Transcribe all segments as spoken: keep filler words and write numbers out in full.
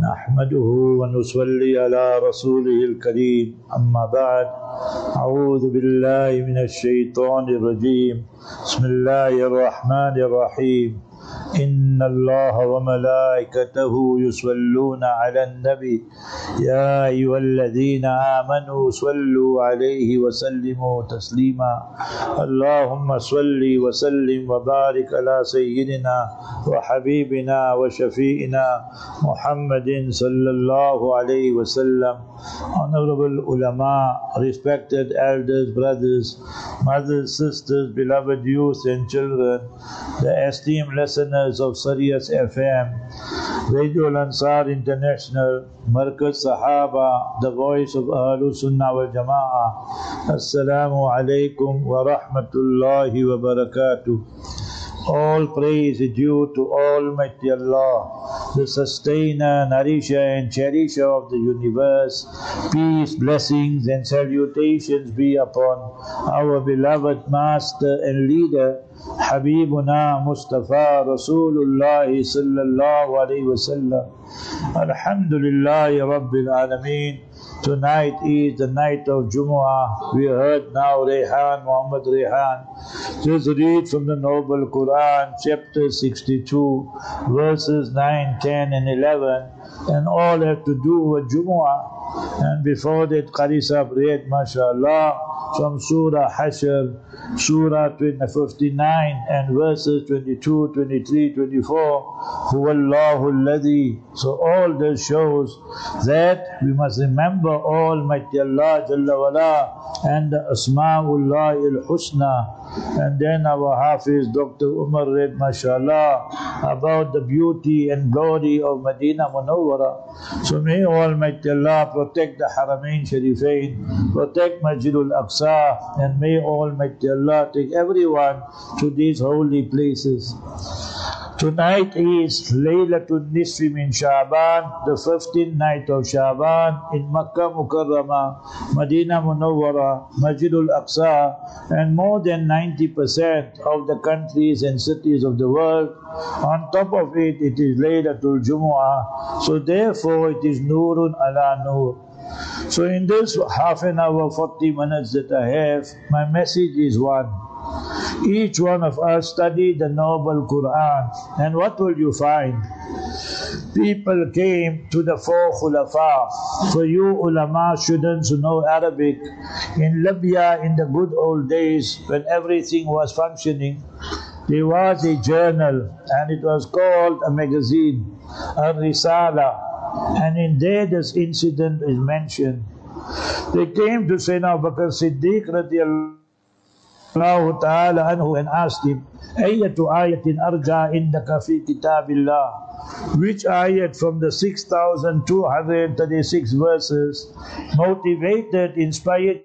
نحمده ونصلي على رسوله الكريم أما بعد أعوذ بالله من الشيطان الرجيم بسم الله الرحمن الرحيم إن الله وملائكته يصلون على النبي يا أيها الذين آمنوا صلوا عليه وسلموا تسليما اللهم صل وسلم وبارك على سيدنا وحبيبنا وشفيئنا محمد صلى الله عليه وسلم. Honorable ulama, respected elders, brothers, mothers, sisters, beloved youth and children, the esteemed listeners of Sirius F M, Radio Ansar International, Markaz Sahaba, the voice of Ahlul Sunnah wal Jama'ah. Assalamu alaikum wa rahmatullahi wa barakatuh. All praise is due to Almighty Allah, the sustainer, nourisher and cherisher of the universe. Peace, blessings and salutations be upon our beloved master and leader, Habibuna Mustafa Rasulullah sallallahu alayhi wa sallam. Alhamdulillahi Rabbil Alameen. Tonight is the night of Jumu'ah. We heard now Rehan, Muhammad Rehan. Just read from the Noble Quran, chapter sixty-two, verses nine, ten and eleven. And all have to do with Jumu'ah. And before that, Qari Sahib read, mashallah, from Surah Hashr, Surah fifty-nine and verses twenty-two, twenty-three, twenty-four. Huwallahu alladhi. So all this shows that we must remember Almighty Allah Jalla wala and the Asma'ullah al-Husna. And then our Hafiz Doctor Umar read, mashallah, about the beauty and glory of Medina Munawwara. So may Almighty Allah protect the Haramain Sharifain, protect Masjidul Aqsa, and may Almighty Allah take everyone to these holy places. Tonight is Laylatul Nisfi min Sha'ban, the fifteenth night of Sha'ban in Makkah Mukarramah, Medina Munawwara, Masjidul Aqsa, and more than ninety percent of the countries and cities of the world. On top of it, it is Laylatul Jumu'ah, so therefore it is Nurun ala Nur. So in this half an hour, forty minutes that I have, my message is one. Each one of us study the Noble Quran, and what will you find? People came to the four khulafa. For you ulama students who know Arabic, in Libya in the good old days when everything was functioning, there was a journal and it was called a magazine, a Risala, and in there this incident is mentioned. They came to Sayyidina Abu Bakr Siddiq radiyallahu Allah Ta'ala anhu and asked him, Ayyatu ayatin arja indaka fi kitabillah. Which ayat from the six thousand two hundred thirty-six verses motivated, inspired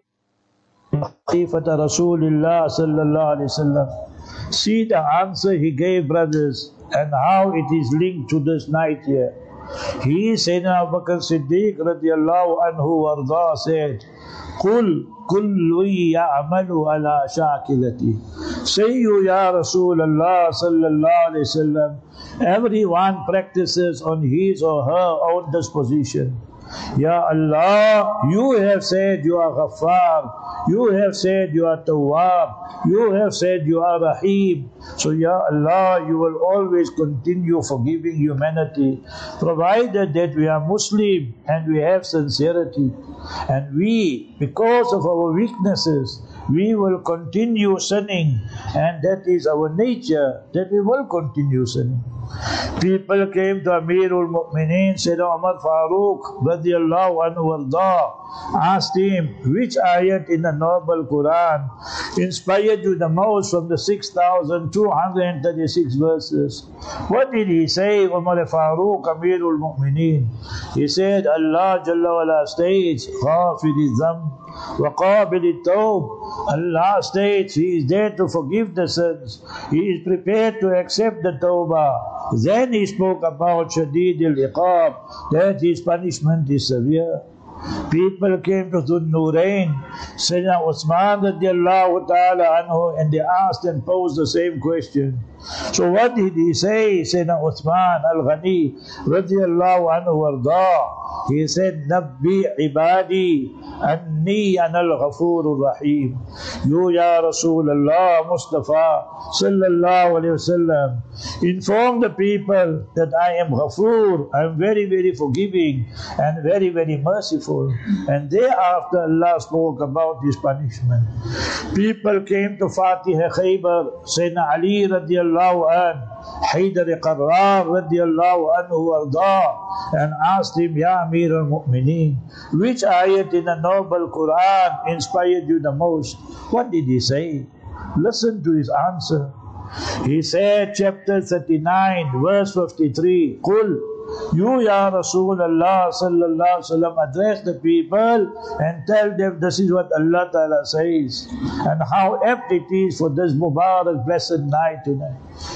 Khalifata Rasulullah sallallahu alayhi wasallam? See the answer he gave, brothers, and how it is linked to this night here. He, Sayyidina Abu Bakr Siddiq radiyallahu anhu warda, said, Qul kullu ya'amalu ala shakilati. Say you, Ya Rasulullah sallallahu alayhi wasallam, everyone practices on his or her own disposition. Ya Allah, you have said you are Ghaffar, you have said you are Tawwab, you have said you are Rahim. So Ya Allah, you will always continue forgiving humanity, provided that we are Muslim and we have sincerity. And we, because of our weaknesses, we will continue sinning, and that is our nature, that we will continue sinning. People came to Amirul Mu'mineen, Sayyidina Umar Farooq radiyallahu anhu warda, asked him, which ayat in the Noble Quran inspired you the most from the six thousand two hundred thirty-six verses? What did he say, Umar Farooq, Amirul Mu'mineen? He said, Allah Jalla wala states, Ghafiri Dhamb wa Qabili Tawb. Allah states He is there to forgive the sins. He is prepared to accept the tawbah. Then He spoke about Shadid al-Iqab, that His punishment is severe. People came to Dhun Nurain, Sayyidina Uthman radiallahu ta'ala anhu, and they asked and posed the same question. So what did he say, Sayyidina Uthman al-Ghani radiallahu anhu warda? He said, Nabbi ibadi anni anal ghafurur rahim. You, Ya Rasulullah Mustafa sallallahu alayhi wasallam, inform the people that I am Ghafoor, I am very, very forgiving and very, very merciful. And thereafter Allah spoke about his punishment. People came to Fatih Khaybar, Sayyidina Ali radiallahu anhu, Haydar Qarrar radiallahu anhu warda, and asked him, Ya Amir al-Mu'mineen, which ayat in the noble Quran inspired you the most? What did he say? Listen to his answer. He said, chapter thirty-nine, verse fifty-three, Qul, you, Ya Rasulullah sallallahu alaihi wasallam, address the people and tell them this is what Allah Ta'ala says and how apt it is for this Mubarak blessed night tonight.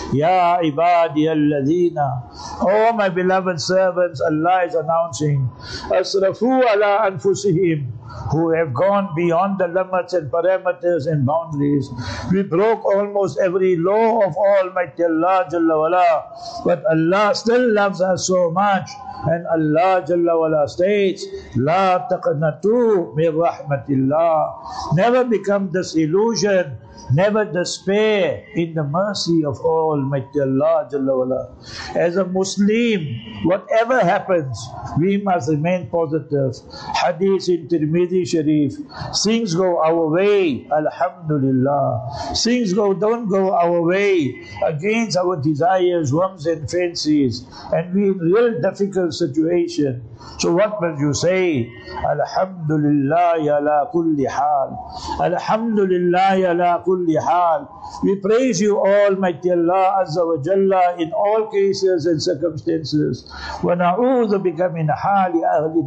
Ya ibadi alladhina, oh my beloved servants, Allah is announcing, asrafu ala anfusihim, who have gone beyond the limits and parameters and boundaries. We broke almost every law of Almighty Allah Jalla wala, but Allah still loves us so much. And Allah Jalla wala states, La taqnatu min rahmatillah. Never become disillusioned, never despair in the mercy of Almighty Allah Jalla wala. As a Muslim, whatever happens, we must remain positive. Hadith in Tirmidhi Sharif, things go our way, Alhamdulillah. Things go don't go our way against our desires, whims and fancies, and we in real difficult situation. So what will you say? Alhamdulillah ala kulli hal. Alhamdulillah ala kulli hal. We praise you, Almighty Allah Azza wa Jalla, in all cases and circumstances. Wa na'udhu bika min hali ahli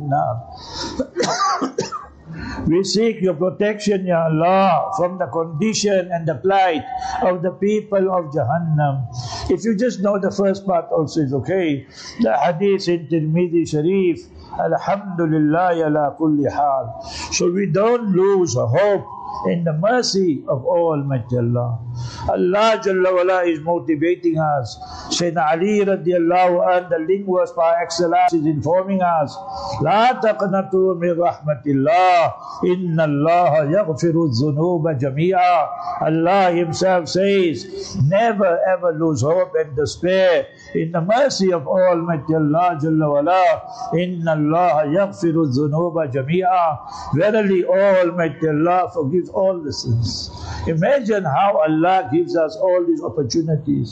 an-nar. We seek your protection, Ya Allah, from the condition and the plight of the people of Jahannam. If you just know the first part also is okay. The hadith in Tirmidhi Sharif, Alhamdulillah ala kulli hal. So we don't lose hope in the mercy of Almighty Allah. Allah Jalla wala is motivating us. Sayyidina Ali radiallahu anhu, the linguist par excellence, is informing us, La taqnatu min rahmatillah, inna Allah yaghfiru dhunuba jami'a. Allah himself says, never ever lose hope and despair in the mercy of Almighty Allah Jalla wala, inna Allah yaghfiru dhunuba jami'a. Verily Almighty Allah forgives all the sins. Imagine how Allah gives us all these opportunities.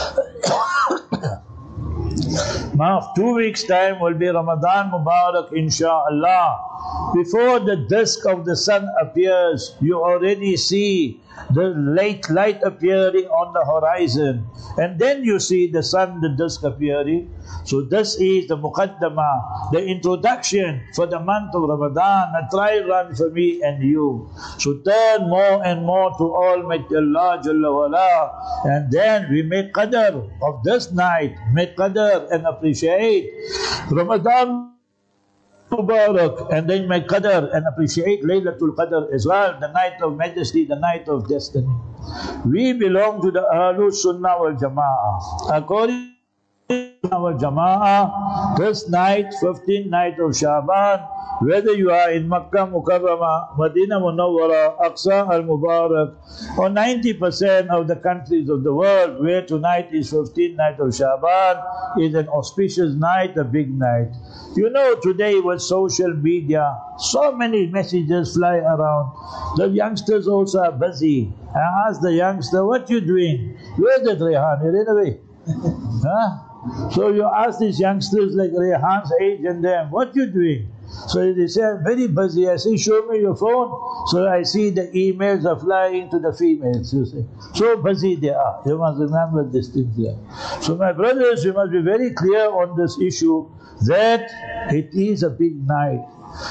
Now, two weeks' time will be Ramadan Mubarak, inshaAllah. Before the disk of the sun appears, you already see the late light appearing on the horizon. And then you see the sun, the disk appearing. So this is the Muqaddamah, the introduction for the month of Ramadan, a trial run for me and you. So turn more and more to Almighty Allah Jalla wala, and then we make qadr of this night, make qadr and appreciate Ramadan Mubarak, and then make qadr and appreciate Laylatul Qadr as well, the night of majesty, the night of destiny. We belong to the Ahlul Sunnah wal Jama'ah. According to our Jama'ah, this night, fifteenth night of Shaban, whether you are in Makkah Mukarramah, Madinah Munawwara, Aqsa al-Mubarak, or ninety percent of the countries of the world where tonight is fifteenth night of Shaban, is an auspicious night, a big night. You know, today with social media, so many messages fly around. The youngsters also are busy. I ask the youngster, what you doing? Where's that Rehan? You ran away. Huh? So you ask these youngsters like Rehan's age and them, what you doing? So they say, I'm very busy. I say, show me your phone. So I see the emails are flying to the females, you see. So busy they are. You must remember this thing there. So my brothers, you must be very clear on this issue that it is a big night.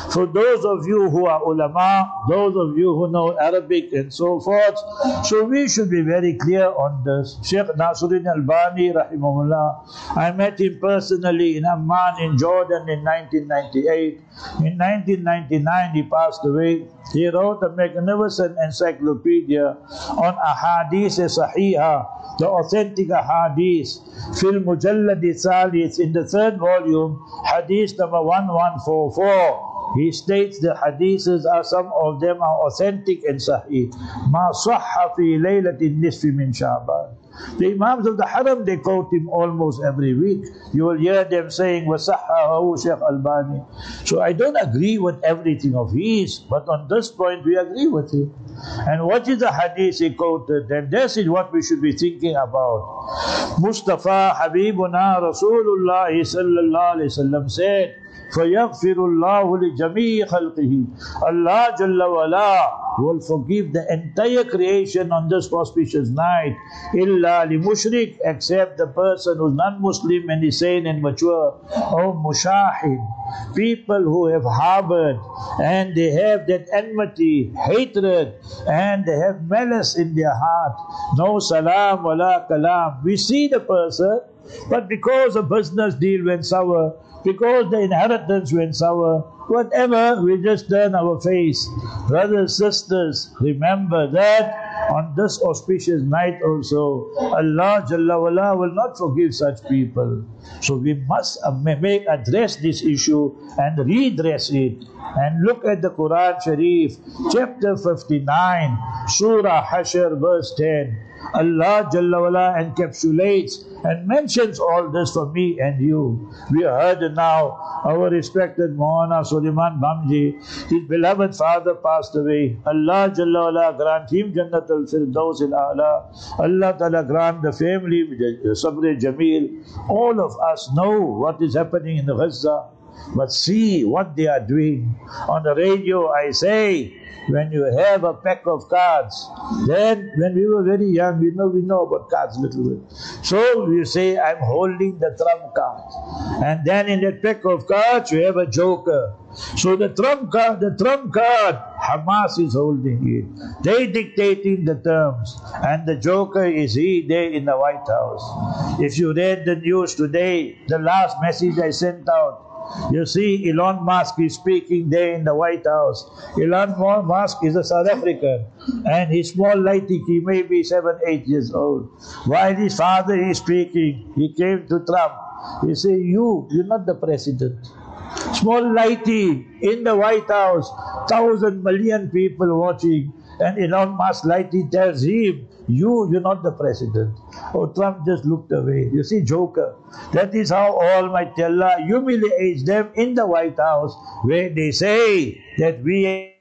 For those of you who are ulama, those of you who know Arabic and so forth, so we should be very clear on this. Sheikh Nasruddin Albani, rahimahullah, I met him personally in Amman in Jordan in nineteen ninety-eight. In nineteen ninety-nine he passed away. He wrote a magnificent encyclopedia on Ahadith Sahiha, the authentic Ahadith. Fil Mujalladi Thalith, in the third volume, Hadith number one one four four. He states the hadiths are, some of them are authentic and sahih. Ma sahha fi laylatin nisfi min Sha'ban. The Imams of the Haram, they quote him almost every week. You will hear them saying, وَصَحَّهُ Shaykh Albani. So I don't agree with everything of his, but on this point we agree with him. And what is the hadith he quoted? And this is what we should be thinking about. Mustafa Habibuna Rasulullah sallallahu alayhi wa sallam said, فَيَغْفِرُ اللَّهُ لِجَمِيعِ خَلْقِهِ. Allah Jalla wala will forgive the entire creation on this auspicious night. Illa li mushrik, except the person who is non-Muslim and is sane and mature. Or mushahin, people who have harbored and they have that enmity, hatred, and they have malice in their heart. No salam wala kalam. We see the person, but because a business deal went sour, because the inheritance went sour, whatever, we just turn our face. Brothers, sisters, remember that on this auspicious night also, Allah Jalla wala will not forgive such people. So we must make address this issue and redress it. And look at the Quran Sharif, chapter fifty-nine, Surah Hashr, verse ten. Allah Jalla wala encapsulates and mentions all this for me and you. We heard now our respected Maulana Suleiman Bamji, his beloved father passed away. Allah Jalla wala grant him Jannatul Firdaus al-A'la. Allah Ta'ala grant the family Sabr Jameel. All of us know what is happening in Gaza, but see what they are doing. On the radio I say, when you have a pack of cards, then when we were very young, we know we know about cards a little bit. So you say, I'm holding the trump card. And then in that pack of cards, you have a joker. So the trump card, the trump card, Hamas is holding it. They dictating the terms. And the joker is he there in the White House. If you read the news today, the last message I sent out, you see Elon Musk is speaking there in the White House. Elon Musk is a South African and he's small lighty, he may be seven, eight years old. While his father is speaking, he came to Trump. He said, you, you're not the president. Small lighty in the White House, thousand million people watching, and Elon Musk lighty tells him, you, you're not the president. Oh, Trump just looked away. You see, joker. That is how Almighty Allah humiliates them in the White House, where they say that we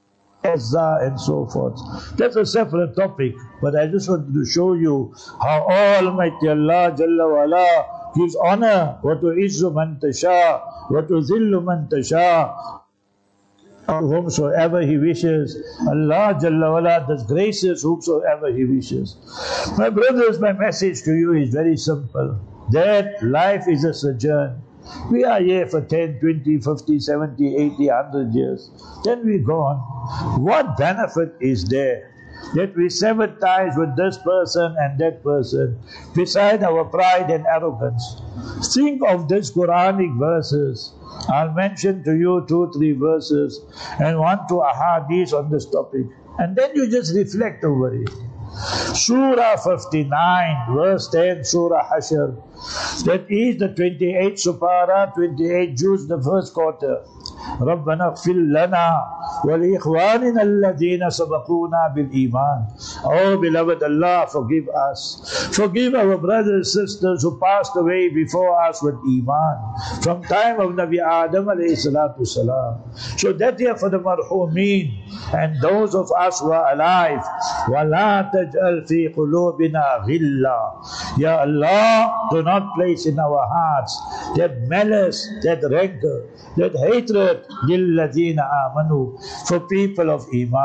and so forth. That's a separate topic, but I just wanted to show you how Almighty Allah Jalla wala gives honor, wa tu'izzu man tasha, wa tuzillu man tasha, whomsoever He wishes. Allah Jalla wala does graces whomsoever He wishes. My brothers, my message to you is very simple. That life is a sojourn. We are here for ten, twenty, fifty, seventy, eighty, one hundred years. Then we go on. What benefit is there that we sever ties with this person and that person, beside our pride and arrogance? Think of these Quranic verses. I'll mention to you two, three verses and one, two ahadith on this topic. And then you just reflect over it. Surah fifty-nine, verse ten, Surah Hashr. That is the twenty-eighth Supara, twenty-eight Juz, the first quarter. رَبَّنَا اغْفِرْ لَنَا وَلِإِخْوَانِنَا الَّذِينَ سَبَقُونَا بِالْإِيمَانِ. Oh, beloved Allah, forgive us. Forgive our brothers and sisters who passed away before us with Iman. From time of Nabi Adam alayhi salatu salam. So that here for the marhumeen and those of us who are alive. وَلَا تَجْعَلْ فِي قُلُوبِنَا غِلًّا. Ya Allah, do not place in our hearts that malice, that rancor, that hatred لِلَّذِينَ آمَنُوا, for people of Iman.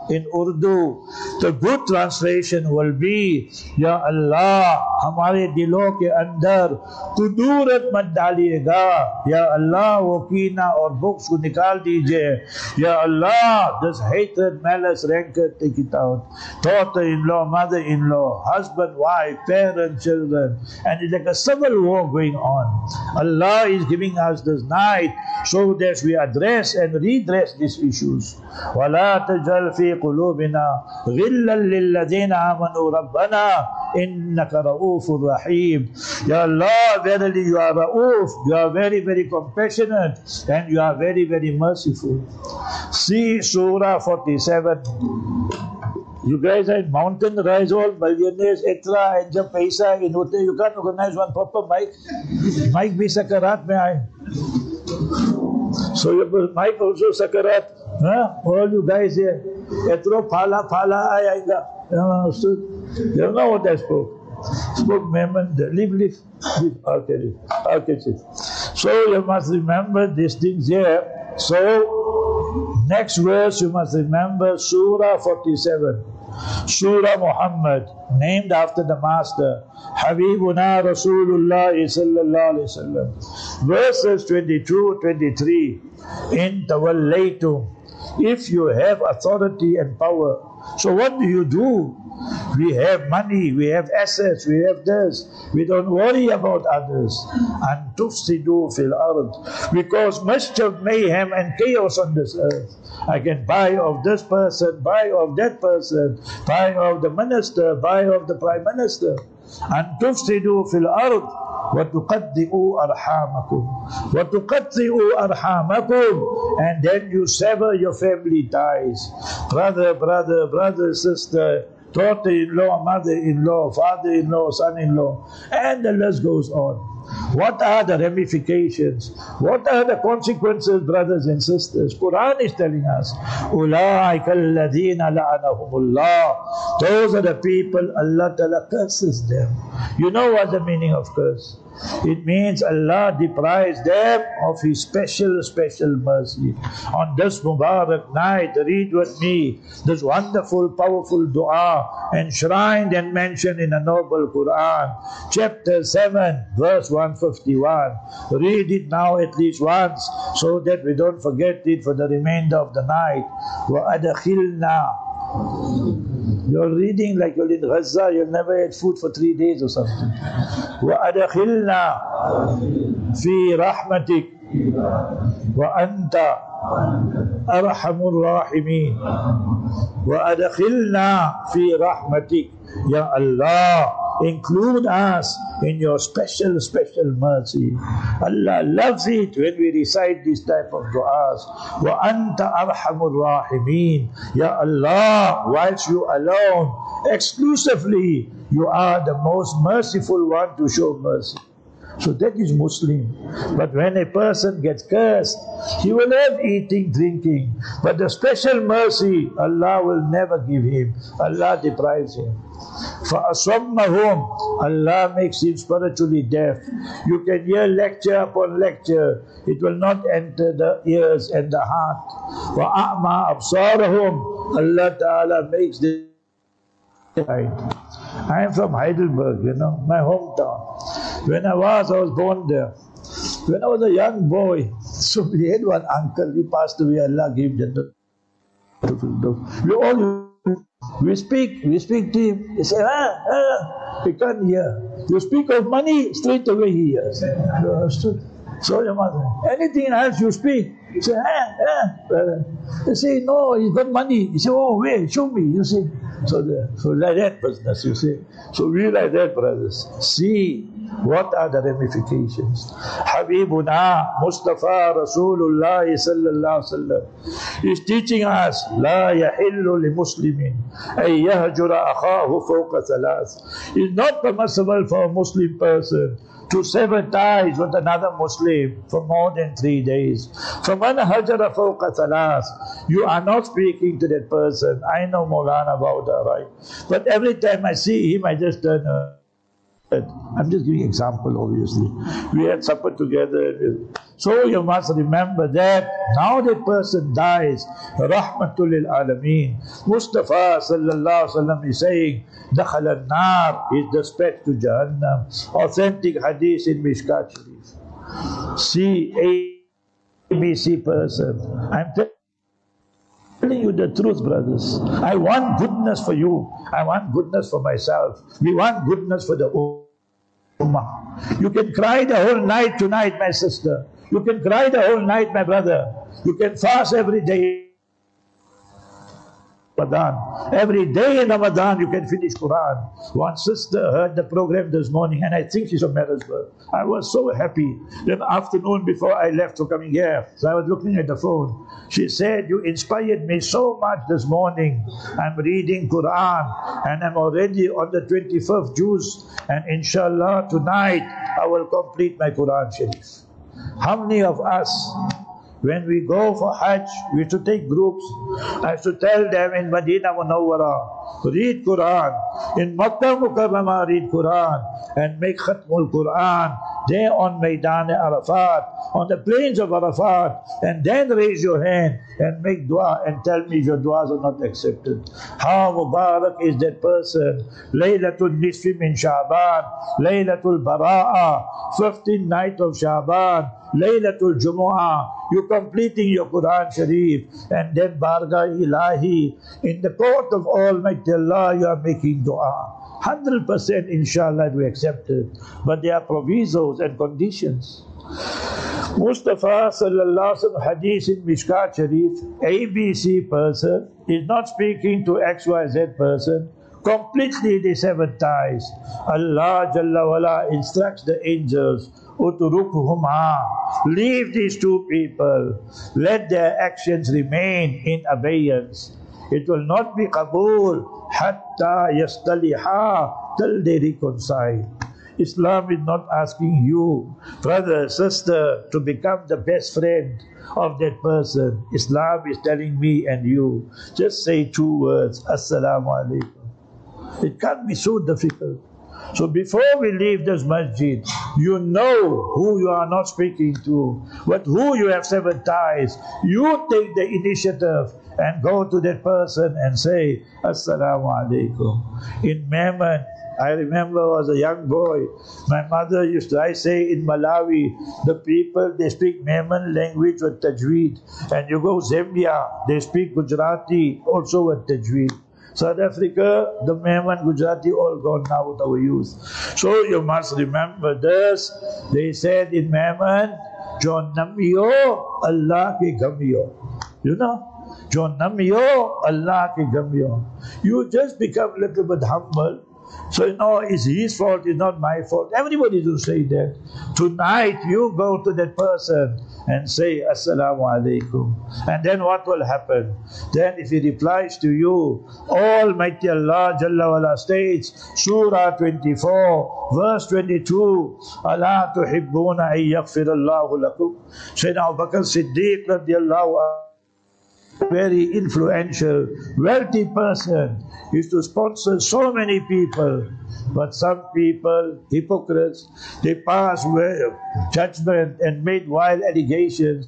in Urdu. The good translation will be, Ya Allah, हमारे दिलों के अंदर कुदूरत मत डालिएगा. Ya Allah, वो कीना और books को निकाल दीजिए. Ya Allah, this hatred, malice, rancor, take it out. Daughter-in-law, mother-in-law, husband, wife, parents, children. And it's like a civil war going on. Allah is giving us this night so that we address and redress these issues. وَلَا تَجْعَلْ فِي قُلُوبِنَا غِلًّا لِلَّذِينَ آمَنُوا رَبَّنَا إِنَّكَ رَؤُوفٌ رَحِيمٌ. Ya Allah, verily you are Ra'uf, you are very, very compassionate, and you are very, very merciful. See Surah forty-seven. You guys are in mountain, rise all millionaires, extra, and jab paisa in hote, you can't organize one proper mic. Mic bhi sakarat mein aaye. So your mic also sakarat. Huh? All you guys here, etro phala phala ayega. You understood? You don't know what I spoke. Spoke Mehman, leave, leave, leave. I'll tell you. I'll catch it. So you must remember these things here. So, next verse you must remember Surah forty-seven. Surah Muhammad, named after the Master, Habibuna Rasulullah sallallahu alayhi wasallam. Verses twenty-two, twenty-three. In tawallaytum, if you have authority and power. So what do you do? We have money, we have assets, we have this. We don't worry about others. And tufsidu fil ard, because mischief, mayhem and chaos on this earth. I can buy of this person, buy of that person, buy of the minister, buy of the prime minister. And tufsidu fil ard, وَتُقَدِّئُوا أَرْحَامَكُمْ وَتُقَطِّئُوا أَرْحَامَكُمْ, and then you sever your family ties. Brother, brother, brother, sister, daughter-in-law, mother-in-law, father-in-law, son-in-law, and the list goes on. What are the ramifications? What are the consequences, brothers and sisters? Quran is telling us, أُولَٰئِكَ الَّذِينَ لَعَنَهُمُ اللَّهُ. Those are the people Allah Ta'ala curses them. You know what the meaning of curse? It means Allah deprives them of His special, special mercy. On this Mubarak night, read with me this wonderful, powerful dua enshrined and mentioned in the Noble Quran, chapter seven, verse one fifty-one. Read it now at least once so that we don't forget it for the remainder of the night. وَأَدْخِلْنَا. You're reading like you're in Gaza, you'll never had food for three days or something. وَأَدْخِلْنَا فِي رَحْمَتِكَ وَأَنْتَ أَرْحَمُ الرَّاحِمِينَ. وَأَدْخِلْنَا فِي رَحْمَتِكَ. Ya Allah, include us in your special, special mercy. Allah loves it when we recite this type of du'as. وَأَنْتَ أَرْحَمُ الرَّاحِمِينَ. Ya Allah, whilst you alone, exclusively, you are the most merciful one to show mercy. So that is Muslim. But when a person gets cursed, he will have eating, drinking. But the special mercy, Allah will never give him. Allah deprives him. فَأَصَمَّهُمْ, Allah makes him spiritually deaf. You can hear lecture upon lecture. It will not enter the ears and the heart. وَأَعْمَى أَبْصَارَهُمْ, Allah Ta'ala makes them blind. I am from Heidelberg, you know, my hometown. When I was, I was born there. When I was a young boy, so we had one uncle, he passed away, Allah gave Jannah. We all, we speak, we speak to him, he said, ah, ah, he can't hear. You speak of money, straight away he hears. You understood? So your mother, anything else you speak, you say, ah, ah. You say, no, he's got money. You say, oh, wait, show me, you see. So, the, so like that business, you see. So we like that, brothers. See what are the ramifications. Habibuna Mustafa Rasulullah sallallahu alaihi wasallam is teaching us, La yahillu li muslimin ay yahjura akhahu fawqa thalath. It's not permissible for a Muslim person to sever ties with another Muslim for more than three days. فَمَنْ هَجَرَ فَوْقَ ثَلَاثٍ, you are not speaking to that person. I know Maulana Bauda, right? But every time I see him, I just turn uh, I'm just giving an example, obviously. We had supper together. So you must remember that now that person dies, Rahmatul lil Alameen. Mustafa sallallahu alaihi wasallam is saying, Dakhal al-nar is dispatched to Jahannam. Authentic hadith in Mishkat Sharif. See, A B C person. I'm telling you the truth, brothers. I want goodness for you. I want goodness for myself. We want goodness for the Ummah. You can cry the whole night tonight, my sister. You can cry the whole night, my brother. You can fast every day. Ramadan. Every day in Ramadan you can finish Quran. One sister heard the program this morning, and I think she's from Marisburg. I was so happy. Then afternoon before I left for coming here, so I was looking at the phone. She said, you inspired me so much this morning. I'm reading Quran and I'm already on the twenty-fifth juz, and inshallah tonight I will complete my Quran Sharif. How many of us, when we go for Hajj, we have to take groups? I have to tell them in Medina Munawwara, read Quran. In Makkah Mukarramah, read Quran and make Khatmul Quran there on Maidan Arafat, on the plains of Arafat, and then raise your hand and make dua and tell me if your duas are not accepted. How Mubarak is that person? Laylatul Nisfi min Sha'ban, Laylatul Bara'a, fifteenth night of Sha'ban, Laylatul Jumu'ah, you completing your Quran Sharif, and then Barga Ilahi, in the court of Almighty Allah you are making dua. one hundred percent inshallah we accept it. But there are provisos and conditions. Mustafa sallallahu alaihi wasallam hadith in Mishkat Sharif, A B C person is not speaking to X Y Z person. Completely they sever ties. Allah Jalla wala instructs the angels, Uturukhuma, leave these two people, let their actions remain in abeyance. It will not be qabul hatta yastaliha, till they reconcile. Islam is not asking you, brother, sister, to become the best friend of that person. Islam is telling me and you, just say two words, Assalamu alaikum. It can't be so difficult. So before we leave this masjid, you know who you are not speaking to, but who you have severed ties. You take the initiative and go to that person and say, Assalamu alaikum. In Memon, I remember I was a young boy, my mother used to, I say in Malawi, the people, they speak Memon language with Tajweed. And you go Zambia, they speak Gujarati also with Tajweed. South Africa, the Memon, Gujarati, all gone now with our youth. So you must remember this. They said in Memon, Jo Namiyo, Allah ki gamiyo. You know? Jo Namiyo, Allah ki gamiyo. You just become a little bit humble. So, you know, it's his fault, it's not my fault. Everybody will say that. Tonight, you go to that person and say, Assalamu alaikum. And then what will happen? Then if he replies to you, Almighty Allah Jalla wala states, Surah twenty-four, verse twenty-two, Allah tuhibbuna ay yaghfirallahu lakum. Sayyidina Abu Bakr Siddiq radiallahu anhu, very influential, wealthy person, used to sponsor so many people. But some people, hypocrites, they passed judgment and made wild allegations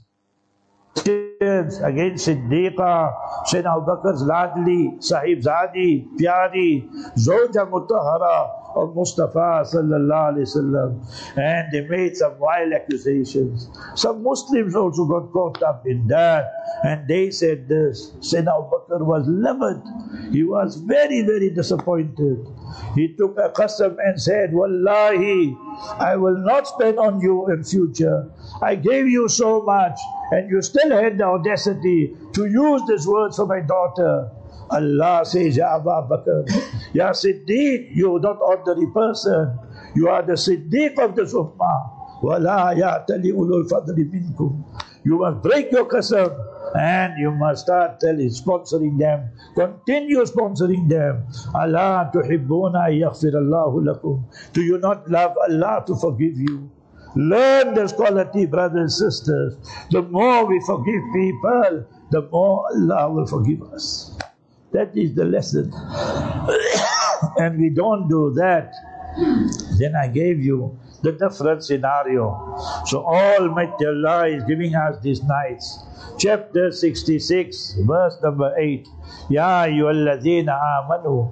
against Siddiqa, Sayyidina Abu Bakr's Ladli, Sahib Zadi, Pyari, Zoja Mutahara of Mustafa sallallahu alaihi wasallam, and they made some wild accusations. Some Muslims also got caught up in that, and they said this. Sayyidina Abu Bakr was livid. He was very, very disappointed. He took a qasam and said, Wallahi, I will not spend on you in future. I gave you so much, and you still had the audacity to use these words for my daughter. Allah says, Ya Abu Bakr, Ya Siddiq, you are not ordinary person. You are the Siddiq of this ummah. Wala ya'tali ulul fadli minkum. You must break your qasam and you must start telling, sponsoring them. Continue sponsoring them. Allah tuhibbuna yaghfirallahu lakum. Do you not love Allah to forgive you? Learn this quality, brothers and sisters. The more we forgive people, the more Allah will forgive us. That is the lesson. And we don't do that. Then I gave you the different scenario. So Almighty Allah is giving us these nights. Chapter sixty-six, verse number eight. Ya ayyuhalladhina amanu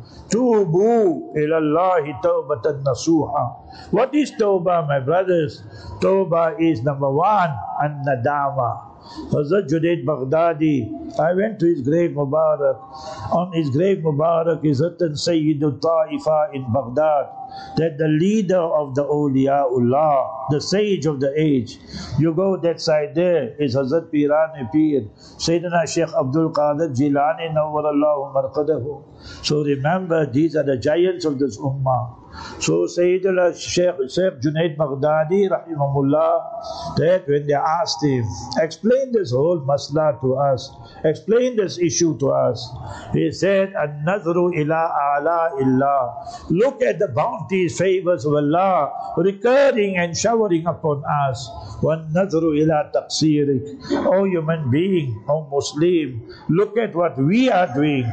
tubu ila Allahi tawbatan nasuha. What is tawbah, my brothers? Tawbah is number one, an-nadama. Hazrat Junaid Baghdadi, I went to his grave Mubarak. On his grave Mubarak is written Sayyidul Ta'ifa in Baghdad, that the leader of the awliyaullah, the sage of the age. You go that side there is Hazrat Piran Pir, Sayyidina Sheikh Abdul Qadir Jilani Nawwarallahu Marqadahu. So remember, these are the giants of this ummah. So Sayyidina Sheikh, Sheikh Junaid Baghdadi Rahimahullah, that when they asked him, explain this whole masla to us, explain this issue to us, he said, An-nazru ila ala illa. Look at the bounties, favors of Allah recurring and showering upon us. Wan-nazru ila taqsirik. O human being, O Muslim, look at what we are doing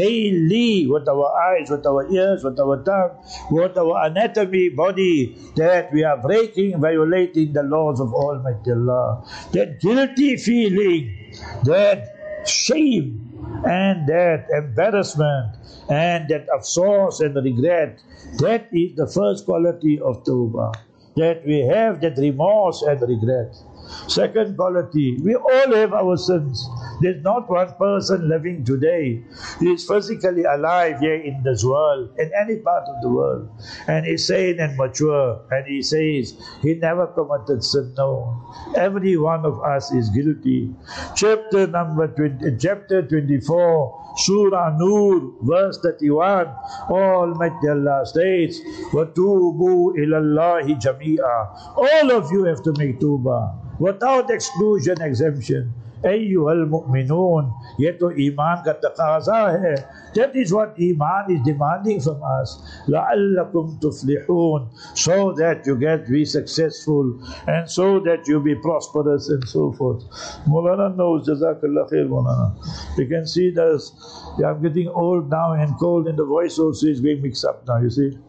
daily with our eyes, with our ears, with our tongue, with our anatomy, body, that we are breaking, violating the laws of Almighty Allah. That guilty feeling, that shame, and that embarrassment, and that afsoos and regret, that is the first quality of tawbah. That we have that remorse and regret. Second quality, we all have our sins. There's not one person living today who is physically alive here in this world, in any part of the world, and is sane and mature, and he says he never committed sin. No, every one of us is guilty. Chapter number twenty, chapter twenty-four, Surah Nur, verse thirty-one, Almighty Allah states, وَتُوبُوا إِلَى اللَّهِ جَمِيعًا. All of you have to make tawbah, without exclusion, exemption. Ayyuhal mu'minun, ye to iman ka taqaza hai. That is what iman is demanding from us. La'allakum tuflihun, so that you get be successful and so that you be prosperous and so forth. Maulana knows, Jazakallah khair Maulana. You can see this, I'm getting old now and cold, and the voice also is going mixed up now, you see.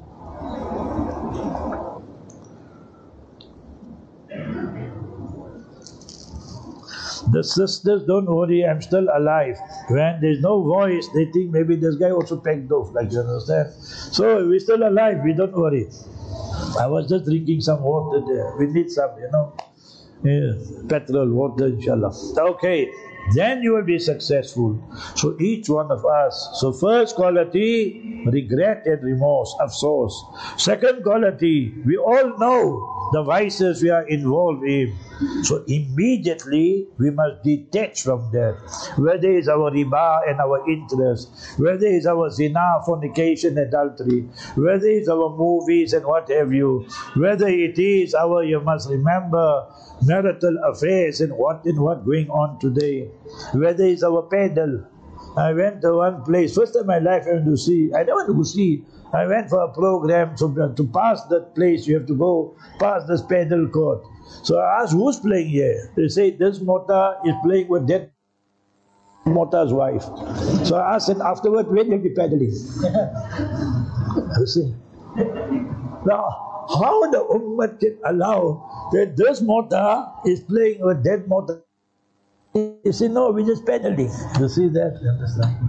The sisters, don't worry, I'm still alive. When there's no voice, they think maybe this guy also pegged off, like you understand. So we're still alive, we don't worry. I was just drinking some water there. We need some, you know, yeah, petrol, water, inshallah. Okay, then you will be successful. So each one of us. So first quality, regret and remorse, afsoos. Second quality, we all know the vices we are involved in. So immediately we must detach from that. Whether it is our riba and our interest, whether it is our zina, fornication, adultery, whether it is our movies and what have you, whether it is our, you must remember, marital affairs and what and what going on today, whether it is our pedal. I went to one place, first time in my life I went to see, I don't want to see, I went for a program, so to pass that place you have to go past this pedal court. So I asked, who's playing here? They say, this Mota is playing with that Mota's wife. So I asked, and afterward, when will you be pedaling? You see. Now, how the Ummah can allow that this Mota is playing with that Mota? You see, no, we're just pedaling. You see that? You understand?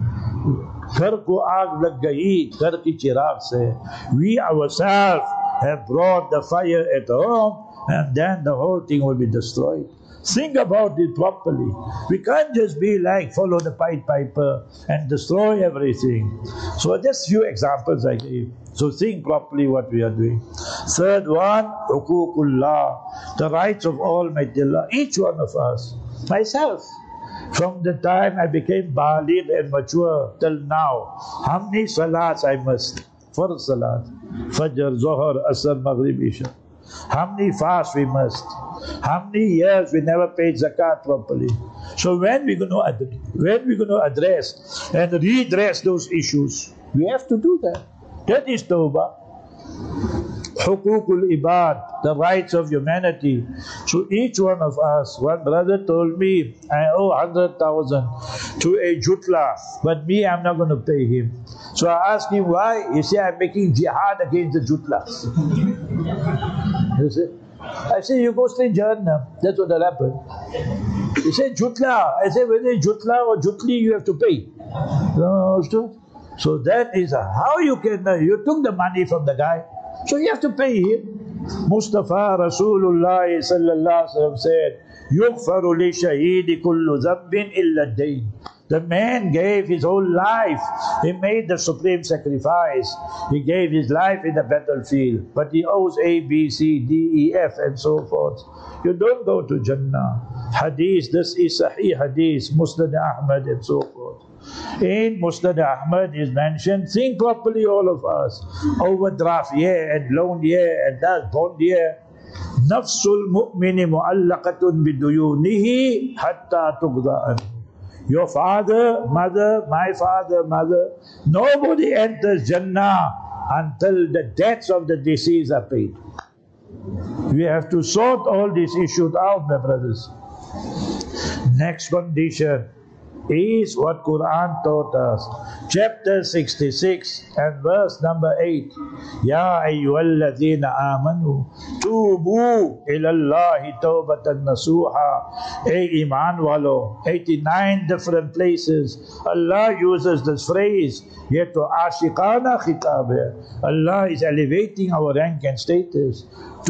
We ourselves have brought the fire at home, and then the whole thing will be destroyed. Think about it properly. We can't just be like, follow the Pied Piper and destroy everything. So just few examples I gave. So think properly what we are doing. Third one, huququllah, the rights of Almighty Allah. Each one of us, myself, from the time I became baligh and mature till now, how many salats I must? First salat, Fajr, Zohar, Asr, Maghrib, Isha. How many fasts we must? How many years we never paid zakat properly? So when we going to address, when we going to address and redress those issues, we have to do that. That is tawbah. Huququl ibad, the rights of humanity. So each one of us, one brother told me, I owe one hundred thousand to a jutla, but me, I'm not going to pay him. So I asked him why. He said, I'm making jihad against the Jutlas. You see? I said, you go straight Jahannam. That's what will happen. He said, Jutla. I said, whether it's Jutla or Jutli, you have to pay. So, so that is how you can, uh, you took the money from the guy, so you have to pay him. Mustafa Rasulullah sallallahu alaihi wasallam said, يُغْفَرُ لِشَهِيدِ كُلُّ ذَنْبٍ إِلَّا الدَّيْنِ. The man gave his whole life. He made the supreme sacrifice. He gave his life in the battlefield. But he owes A, B, C, D, E, F and so forth. You don't go to Jannah. Hadith, this is Sahih Hadith, Musnad Ahmad and so forth. In Musnad Ahmad is mentioned, think properly all of us. Overdraft here and loan here and that bond here. Nafsul mu'mini mu'allaqatun biduyunihi hatta tuqda anhu. Your father, mother, my father, mother, nobody enters Jannah until the debts of the deceased are paid. We have to sort all these issues out, my brothers. Next condition is what Quran taught us. Chapter sixty-six and verse number eight. Ya ayyuhalladhina amanu tubu ilallahi tawbatan nasuha. Hey iman walo. eighty-nine different places Allah uses this phrase. Yet to ashiqana khitab. Allah is elevating our rank and status.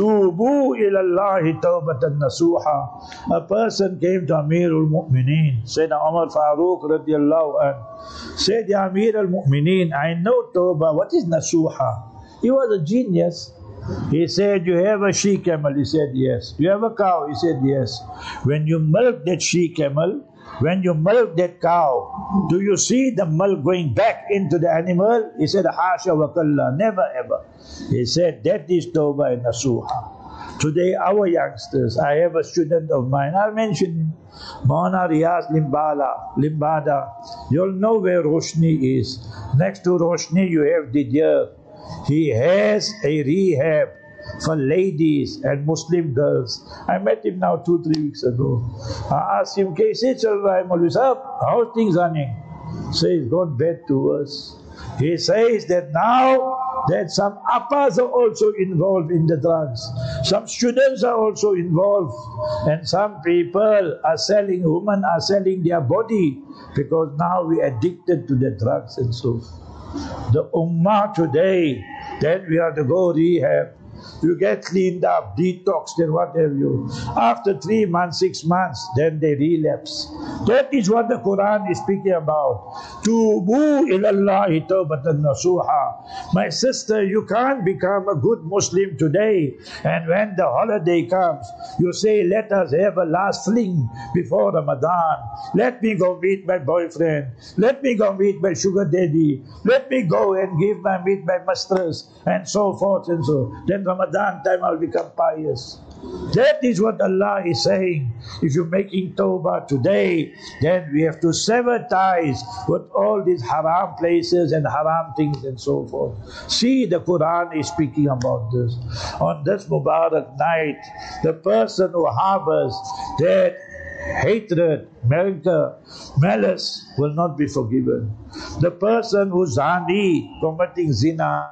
Tubu ilallahi tawbatan nasuha. A person came to Amirul Mu'mineen, Sayyidina Umar Farooq radiallahu anhu, said, Ya Amir al-Mu'mineen, I know tawbah. What is nasuha? He was a genius. He said, you have a she camel? He said, yes. You have a cow? He said, yes. When you milk that she camel, when you milk that cow, do you see the milk going back into the animal? He said, Hasha wa kalla, never ever. He said, that is tawbah and nasuha. Today, our youngsters, I have a student of mine, I'll mention him, Maulana Riyaz Limbala, Limbada. You'll know where Roshni is. Next to Roshni, you have Didier. He has a rehab for ladies and Muslim girls. I met him now two, three weeks ago. I asked him, Kaise chal raha hai Maulvi Sahab? How are things running? Says, God bad to us. He says that now that some appas are also involved in the drugs. Some students are also involved. And some people are selling, women are selling their body because now we are addicted to the drugs and so forth. The ummah today, then we have to go rehab. You get cleaned up, detoxed and what have you. After three months, six months, then they relapse. That is what the Quran is speaking about. Tubu ilallahi tawbatan nasuha. My sister, you can't become a good Muslim today. And when the holiday comes, you say, let us have a last fling before Ramadan. Let me go meet my boyfriend. Let me go meet my sugar daddy. Let me go and give my meet my mistress and so forth and so. Then Ramadan time I'll become pious. That is what Allah is saying. If you're making tawbah today, then we have to sever ties with all these haram places and haram things and so forth. See, the Quran is speaking about this. On this Mubarak night, the person who harbors that hatred, rancor, malice will not be forgiven. The person who zani, committing zina,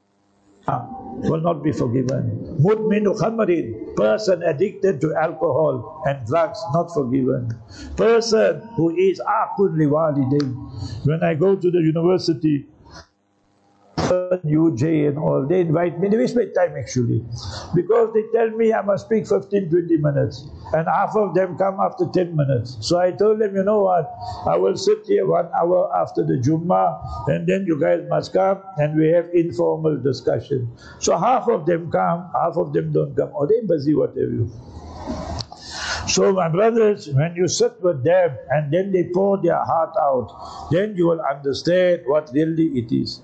will not be forgiven. Mudminu khamrin, person addicted to alcohol and drugs, not forgiven. Person who is aqun liwalidain. When I go to the university, U J and all, they invite me, they waste my time actually. Because they tell me I must speak fifteen, twenty minutes. And half of them come after ten minutes. So I told them, you know what, I will sit here one hour after the Jummah and then you guys must come and we have informal discussion. So half of them come, half of them don't come. Or they busy, whatever you. So my brothers, when you sit with them and then they pour their heart out, then you will understand what really it is.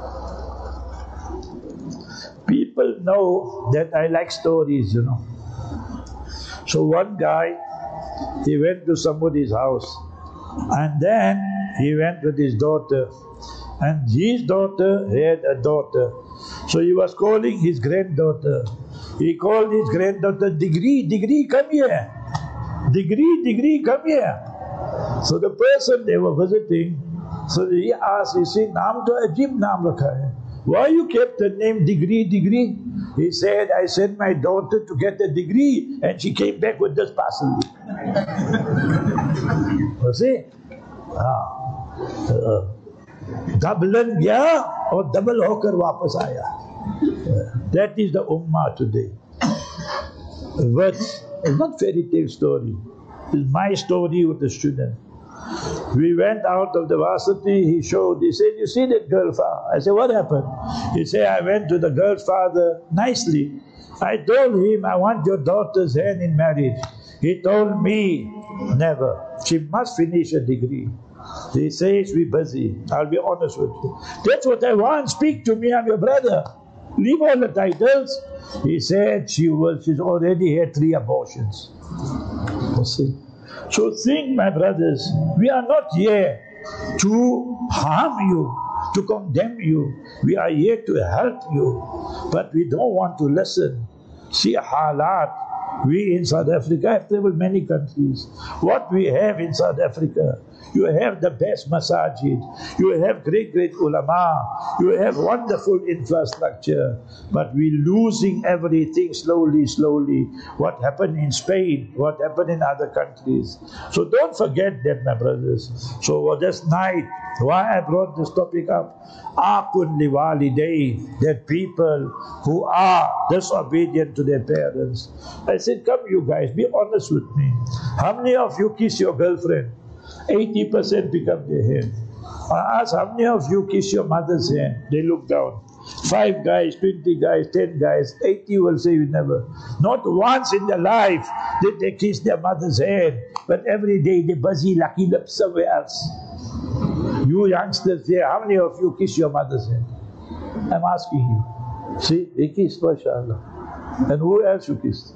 People know that I like stories, you know. So one guy, he went to somebody's house and then he went with his daughter and his daughter had a daughter. So he was calling his granddaughter. He called his granddaughter, Degree, Degree, come here. Degree, Degree, come here. So the person they were visiting, So he asked, he said, naam to ajib naam rakha hai. Why you kept the name degree, degree? He said, I sent my daughter to get a degree and she came back with this parcel. You see? Dublin gaya or double hokar wapas aaya. That is the ummah today. But it's not fairy tale story. It's my story with the student. We went out of the varsity, he showed, he said, you see that girl father? I said, what happened? He said, I went to the girl's father nicely. I told him, I want your daughter's hand in marriage. He told me, never. She must finish a degree. He says, we're busy. I'll be honest with you. That's what I want. Speak to me, I'm your brother. Leave all the titles. He said, she was, she's already had three abortions. You see? So think, my brothers, we are not here to harm you, to condemn you. We are here to help you. But we don't want to listen. See halat. We in South Africa have traveled many countries. What we have in South Africa, you have the best masajid, you have great, great ulama, you have wonderful infrastructure, but we're losing everything slowly, slowly. What happened in Spain, what happened in other countries. So don't forget that, my brothers. So this night, why I brought this topic up, Aqun liwalidayn, that people who are disobedient to their parents. I said, come you guys, be honest with me. How many of you kiss your girlfriend? eighty percent pick up their hand. I ask, how many of you kiss your mother's hand? They look down. Five guys, twenty guys, ten guys, eighty will say you never. Not once in their life did they kiss their mother's hand, but every day they buzzy lucky lips somewhere else. You youngsters here, how many of you kiss your mother's hand? I'm asking you. See, they kissed, mashallah. And who else you kissed?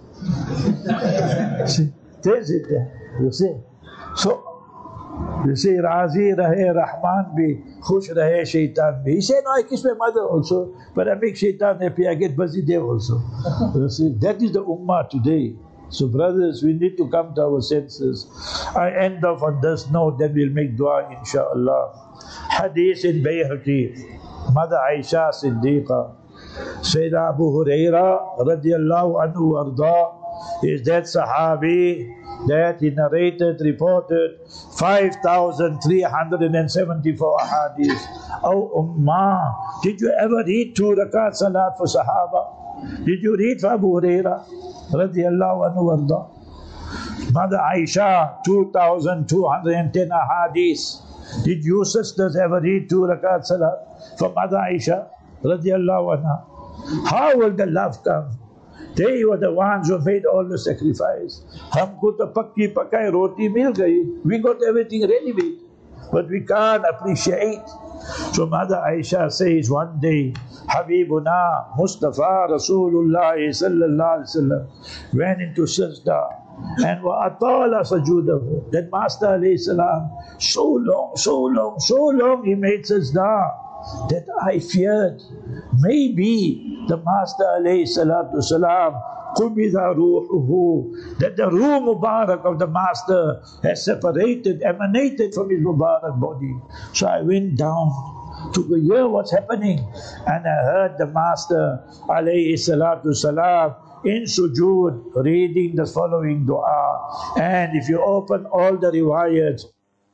See, there's it there. You see? So, you say, Razi rahe Rahman bhi, khush rahe Shaitan bhi. He said, no, I kiss my mother also, but I make Shaitan happy, I get busy there also. You see, that is the ummah today. So brothers, we need to come to our senses. I end off on this note, then we'll make dua, inshaAllah. Hadith in Bayhaqi, Mother Aisha Siddiqa, Sayyidina Abu Huraira, radiyallahu anhu arda, is that Sahabi that he narrated, reported five thousand three hundred seventy-four ahadith. Oh Ummah, did you ever read two rakat salat for Sahaba? Did you read for Abu Huraira? Radiallahu anhu warda. Mother Aisha, two thousand two hundred ten ahadith. Did you sisters ever read two rakat salat for Mother Aisha? Radiallahu anha. How will the love come? They were the ones who made all the sacrifice. Humko to pakki pakai roti mil gayi. We got everything ready made, but we can't appreciate. So Mother Aisha says one day, Habibuna Mustafa Rasulullah sallallahu alaihi wasallam went into sajda and wa atala sajudahu. That Master alayhi salam, so long, so long, so long he made sajda that I feared maybe the Master alayhi salatu salam qubida ruhuhu, that the ruh mubarak of the Master has separated, emanated from his mubarak body. So I went down to hear what's happening, and I heard the Master alayhi salatu salam in sujood reading the following dua. And if you open all the riwayats,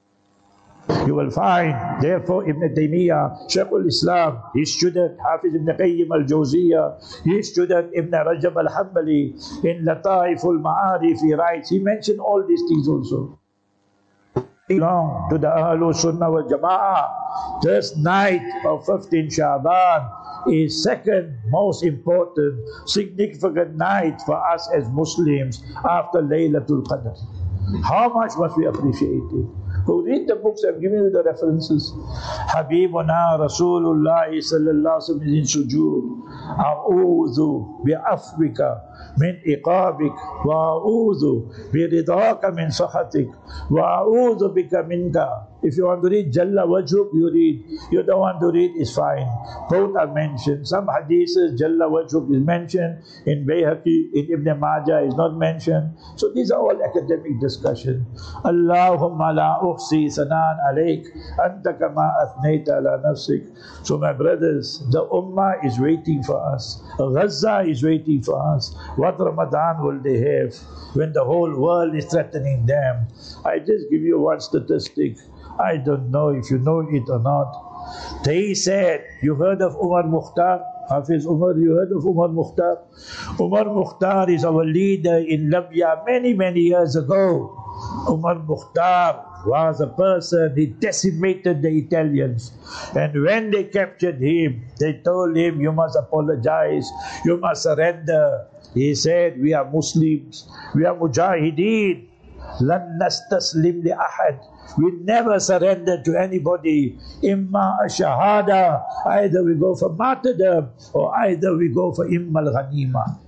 you will find, therefore, Ibn Taymiyyah, Shaykh al-Islam, his student, Hafiz Ibn Qayyim al-Jawziyah, his student, Ibn Rajab al-Hanbali, in Lataif al-Ma'arif, he writes, he mentioned all these things also. Belong to the Ahlul Sunnah wal Jama'ah. This night of fifteenth Sha'ban is second most important, significant night for us as Muslims after Laylatul Qadr. How much must we appreciate it? Who read the books, I'm giving you the references. Habibuna Rasulullah sallallahu alaihi wasallam is in sujood. A'udhu bi'afwika من إقابك وأعوذ برضاك من سخطك وأعوذ بك منك. If you want to read Jalla Wajhuk, you read. You don't want to read, it's fine. Both are mentioned. Some hadiths, Jalla Wajhuk is mentioned. In Bayhaqi, in Ibn Majah is not mentioned. So these are all academic discussion. Allahumma la uhsi sanan alayk anta kama athnayta ala nafsik. So my brothers, the Ummah is waiting for us. Gaza is waiting for us. What Ramadan will they have when the whole world is threatening them? I just give you one statistic. I don't know if you know it or not. They said, you heard of Umar Mukhtar? Hafiz Umar, you heard of Umar Mukhtar? Umar Mukhtar is our leader in Libya many, many years ago. Umar Mukhtar was a person, he decimated the Italians. And when they captured him, they told him, you must apologize, you must surrender. He said, we are Muslims, we are Mujahideen. Lan nastaslim li ahad. We never surrender to anybody. Imma shahada. Either we go for martyrdom or either we go for imma al-ghanima.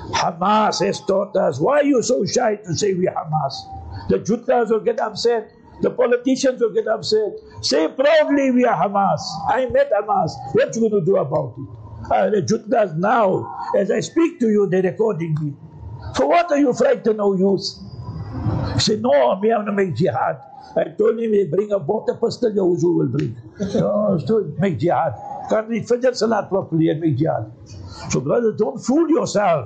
Hamas has taught us. Why are you so shy to say we Hamas? The Jutlas will get upset. The politicians will get upset. Say proudly we are Hamas. I met Hamas. What you going to do about it? Uh, the Jutlas now, as I speak to you, they're recording me. For what are you frightened, O youth? He said, no, we have to make jihad. I told him, he bring a water pistol, your wuzu will bring. No, so make jihad. Can't read Fajr Salat properly and make jihad. So brothers, don't fool yourself.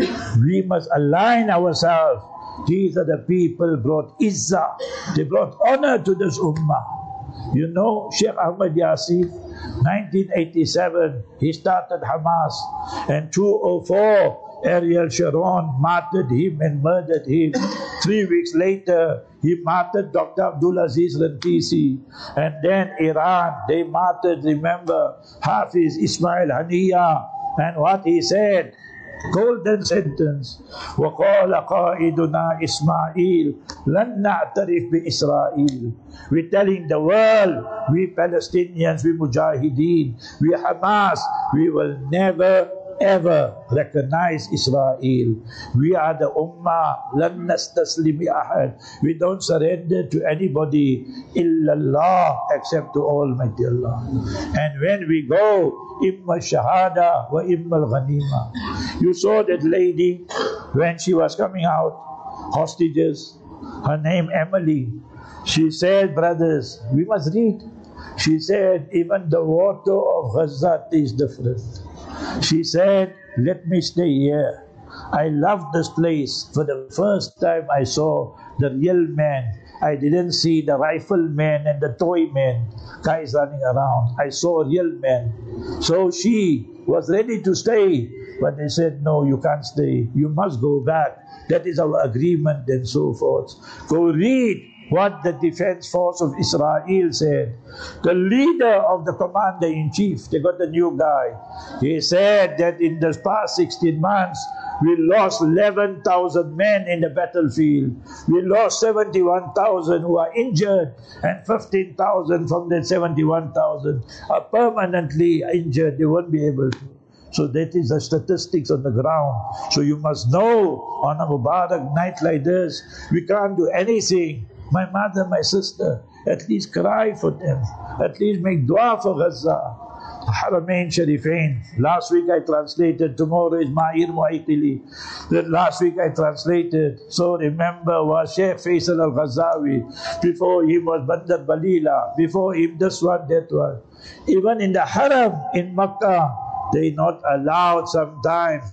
We must align ourselves. These are the people brought izzah. They brought honor to this ummah. You know, Sheikh Ahmad Yasin, nineteen eighty-seven, he started Hamas. And two thousand four, Ariel Sharon martyred him and murdered him. Three weeks later, he martyred Doctor Abdulaziz Rantisi. And then Iran, they martyred, remember, Hafiz Ismail Haniya. And what he said, golden sentence, وَقَالَ قَائِدُنَا إِسْمَاعِيل لَنْ نَعْتَرِفْ بِإِسْرَائِيل. We're telling the world, we Palestinians, we Mujahideen, we Hamas, we will never ever recognize Israel. We are the Ummah, لَن نَسْتَسْلِمِ أَحَدٍ. We don't surrender to anybody illallah, except to Almighty Allah. And when we go, imma shahada wa imma al-ghanima. You saw that lady when she was coming out, hostages, her name Emily. She said, brothers, we must read. She said, even the water of Gaza is different. She said, let me stay here. I love this place. For the first time I saw the real man. I didn't see the riflemen and the toy men, guys running around. I saw real men. So she was ready to stay. But they said, no, you can't stay. You must go back. That is our agreement and so forth. Go read what the defense force of Israel said. The leader of the commander-in-chief, they got a new guy. He said that in the past sixteen months, we lost eleven thousand men in the battlefield. We lost seventy-one thousand who are injured, and fifteen thousand from that seventy-one thousand are permanently injured. They won't be able to. So that is the statistics on the ground. So you must know, on a Mubarak night like this, we can't do anything. My mother, my sister, at least cry for them. At least make dua for Gaza. Haramain Sharifain. Last week I translated. Tomorrow is Ma'ir Mu'aitili. Then last week I translated. So remember was Sheikh Faisal Al-Ghazawi. Before him was Bandar Balila. Before him this one, that one. Even in the Haram in Makkah, they not allowed sometimes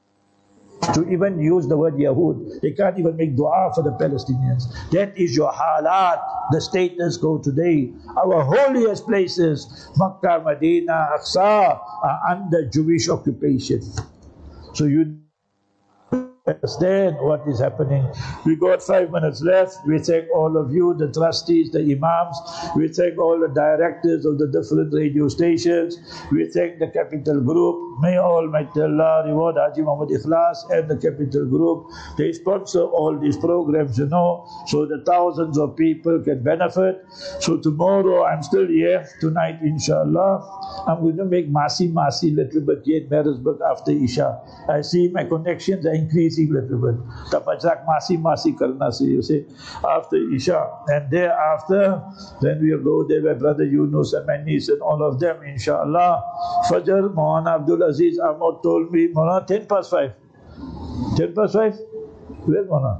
to even use the word Yahud. They can't even make dua for the Palestinians. That is your halat, the status quo today. Our holiest places, Makkah, Medina, Aqsa, are under Jewish occupation. So you understand what is happening. We got five minutes left. We thank all of you, the trustees, the imams. We thank all the directors of the different radio stations. We thank the Capital Group. May Almighty Allah reward Haji Muhammad Ikhlas and the Capital Group. They sponsor all these programs, you know, so the thousands of people can benefit. So tomorrow I'm still here. Tonight, inshallah, I'm going to make Masi Masi little bit here in Marisburg after Isha. I see my connections are increasing a little bit. Tapachak Masi Masi karna se, you see, after Isha. And thereafter, then we'll go there with Brother Yunus and my niece and all of them, inshallah. Fajr, Maulana Abdul Aziz Ahmad told me, Maulana, ten past five. ten past five? Where's Maulana?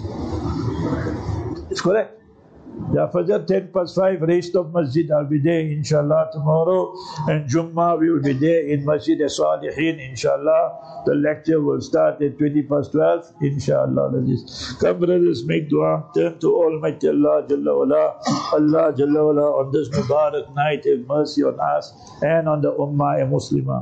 It's correct. Yeah, Fajr ten past five, Raised of Masjid, I'll be there inshallah tomorrow. And Jummah, we will be there in Masjid As-Salihin inshallah. The lecture will start at twenty past twelve inshallah. Come brothers, make dua, turn to Almighty Allah Jalla wala. Allah Jalla wala on this Mubarak night have mercy on us and on the Ummah and Muslimah.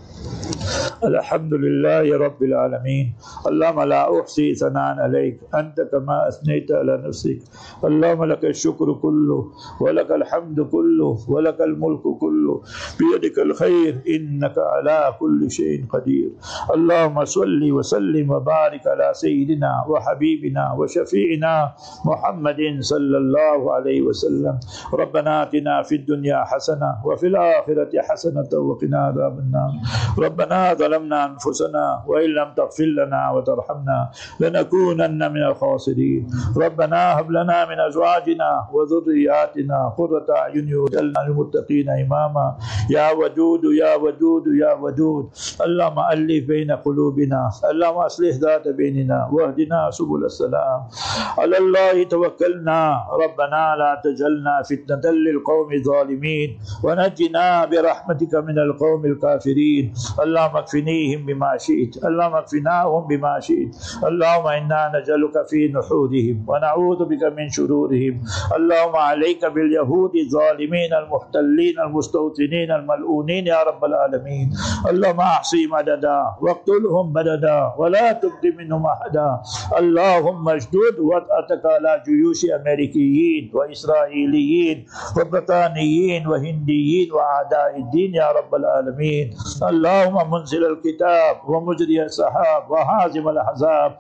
الحمد لله رب العالمين اللهم لا أحصي ثناء عليك أنت كما أثنيت على نفسك اللهم لك الشكر كله ولك الحمد كله ولك الملك كله بيدك الخير إنك على كل شيء قدير اللهم صل وسلم وبارك على سيدنا وحبيبنا وشفيعنا محمد صلى الله عليه وسلم ربنا آتنا في الدنيا حسنة وفي الآخرة حسنة وقنا عذاب النار ربنا ظلمنا أنفسنا وإن لم تغفر لنا وترحمنا لنكونن من الخاسرين ربنا هب لنا من أزواجنا وذرياتنا قرة أعين واجعلنا للمتقين إماما يا ودود يا ودود يا ودود اللهم ألف بين قلوبنا اللهم أصلح ذات بيننا واهدنا سبل السلام على الله توكلنا ربنا لا تجعلنا فتنة للقوم الظالمين ونجنا برحمتك من القوم الكافرين اللهم اكفنيهم بما شئت اللهم اكفناهم بما شئت اللهم إنا نجعلك في نحورهم ونعوذ بك من شرورهم اللهم عليك باليهود الظالمين المحتلين المستوطنين الملعونين يا رب العالمين اللهم أحصيهم عددا واقتلهم بددا ولا تبق منهم أحدا اللهم اشدد وطأتك على جيوش أمريكيين وإسرائيليين وبريطانيين وهنديين وأعداء الدين يا رب العالمين اللهم منزل الكتاب ومجري السحاب وهازم الأحزاب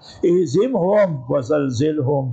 اهزمهم وزلزلهم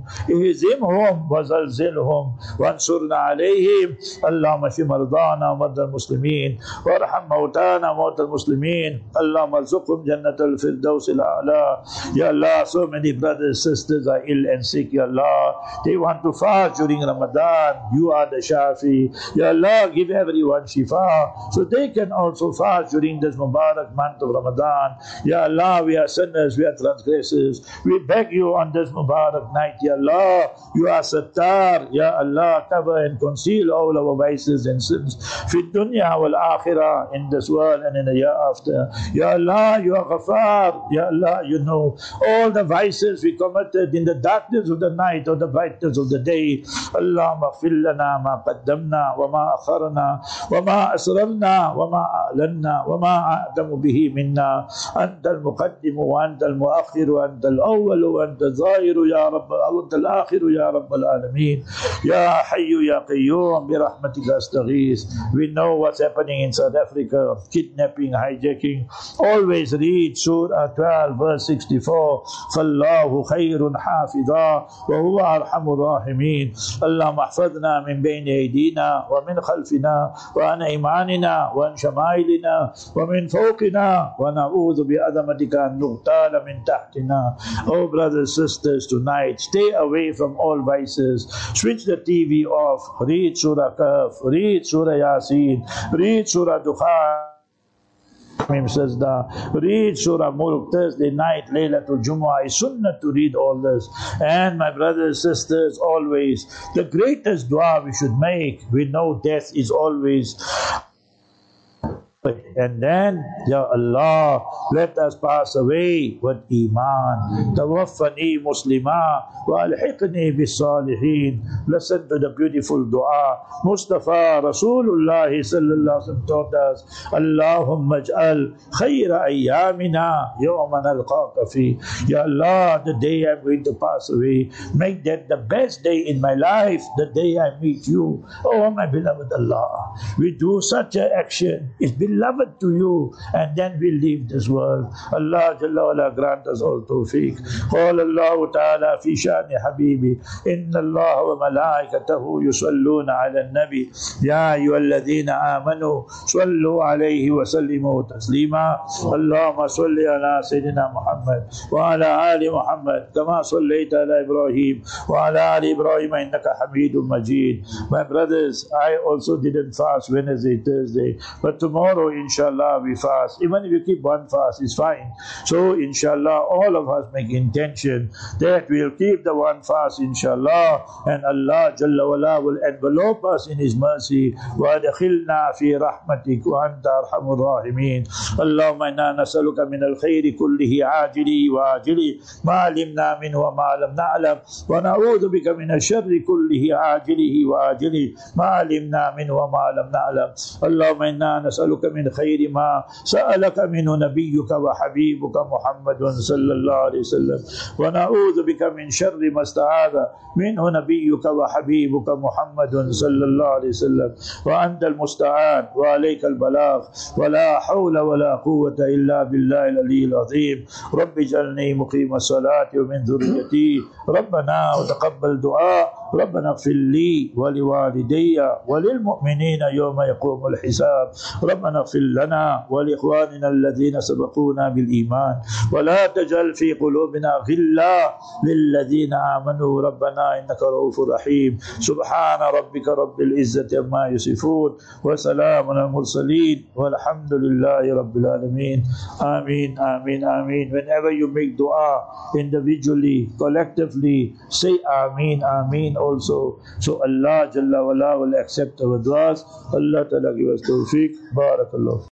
اهزمهم وزلزلهم وانصرنا عليهم اللهم اشف مرضانا ومرضى المسلمين وارحم موتانا وموتى المسلمين اللهم ارزقهم جنة الفردوس الأعلى. Ya Allah, so many brothers and sisters are ill and sick, Ya Allah. They want to fast during Ramadan. You are the Shafi. Ya Allah, give everyone shifa so they can also fast during this Mubarak month of Ramadan. Ya Allah, we are sinners, we are transgressors. We beg you on this Mubarak night, Ya Allah. You are Sattar. Ya Allah, cover and conceal all our vices and sins. Fi dunya wal akhirah, in this world and in the year after. Ya Allah, you are Ghaffar. Ya Allah, you know all the vices we committed in the darkness of the night or the brightness of the day. Allahumma maghfir lana ma qaddamna wa ma akharna wa ma asrarna wa ma a'lanna wa ma a'damu bihi minna anta al-muqaddim wa anta al-muakhir wa anta al-awwal wa anta al-zahir ya rabb wa anta al-akhir ya rabb al-alamin ya hayyu ya qayyum bi rahmatika astaghith. We know what's happening in South Africa, kidnapping, hijacking. Always read Surah twelve verse sixty-four. فالله خير حافظا وهو أرحم الراحمين. اللهم احفظنا من بين أيدينا ومن خلفنا وعن أيماننا وعن شمائلنا ومن فوقنا ونعوذ بعظمتك أن نغتال من تحتنا. Oh brothers and sisters, tonight stay away from all vices. Switch the T V off. Read Surah Kahf, read Surah Yasin, read Surah Dukhan, read Surah Mulk. Thursday night, Laylatul Jumu'ah is sunnah to read all this. And my brothers and sisters, always the greatest dua we should make. We know death is always And then, Ya Allah, let us pass away with Iman. Tawaffani Muslima wa alhiqni bis salihin. Listen to the beautiful dua. Mustafa Rasulullah sallallahu alaihi wasallam taught us, Allahumma ij'al khayra ayyamina yawman alqaka fi. Ya Allah, the day I'm going to pass away, make that the best day in my life, the day I meet you. Oh, my beloved Allah, we do such an action, it's beloved to you, and then we leave this world. Allah Jalla wala grant us all tawfiq. قال الله تعالى في شأن حبيبي إن الله وملائكته يصلون على النبي يا أيها الذين آمنوا صلوا عليه وسلموا تسليما اللهم صل على سيدنا محمد وعلى آل محمد كما صليت على إبراهيم وعلى آل إبراهيم إنك حميد مجيد. My brothers, I also didn't fast Wednesday, Thursday, but tomorrow inshallah we fast. Even if you keep one fast, it's fine. So inshallah all of us make intention that we'll keep the one fast inshallah, and Allah Jalla wala will envelope us in His mercy. وَأَدْخِلْنَا فِي رَحْمَتِكَ وَأَنْتَ أَرْحَمُ الراحمين. اللهم إنا نسألك من الخير كله عاجله وآجله ما علمنا منه وما لم نعلم ونعوذ بك من الشر كله عاجله وآجله ما علمنا منه وما لم نعلم. اللهم إنا نسألك من خير ما سألك منه نبيك وحبيبك محمد صلى الله عليه وسلم ونعوذ بك من شر ما استعاذ منه نبيك وحبيبك محمد صلى الله عليه وسلم وأنت المستعان وعليك البلاغ ولا حول ولا قوة إلا بالله العلي العظيم. رب اجعلني مقيم الصلاة ومن ذريتي ربنا وتقبل دعاء ربنا اغفر لي ولوالدي وللمؤمنين يوم يقوم الحساب. ربنا اغفر لنا ولإخواننا الذين سبقونا بالإيمان ولا تجعل في قلوبنا غلا للذين آمنوا ربنا إنك رؤوف رحيم. سبحان ربك رب العزة عما يصفون وسلام على المرسلين والحمد لله رب العالمين. Ameen, Ameen, Ameen. Whenever you make dua individually, collectively, say Ameen, Ameen also. So Allah Jalla wala will accept our duas. Allah Ta'ala give us tawfiq. Barakallah.